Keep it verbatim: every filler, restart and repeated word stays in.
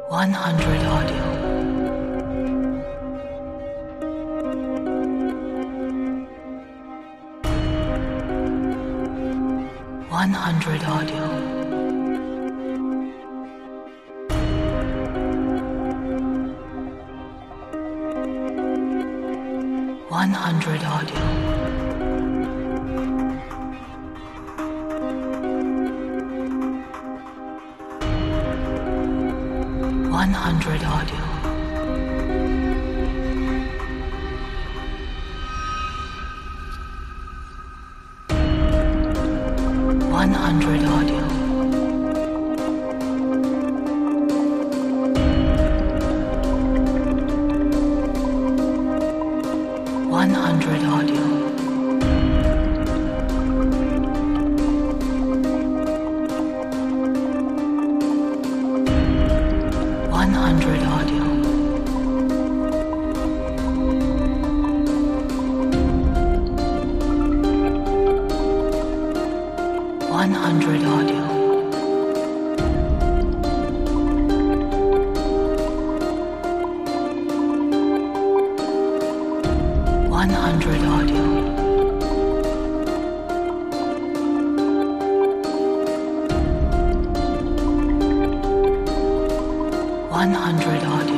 one hundred audio. one hundred audio. one hundred audio. one hundred audio. one hundred audio. one hundred audio. one hundred audio. one hundred audio. one hundred audio. one hundred audio.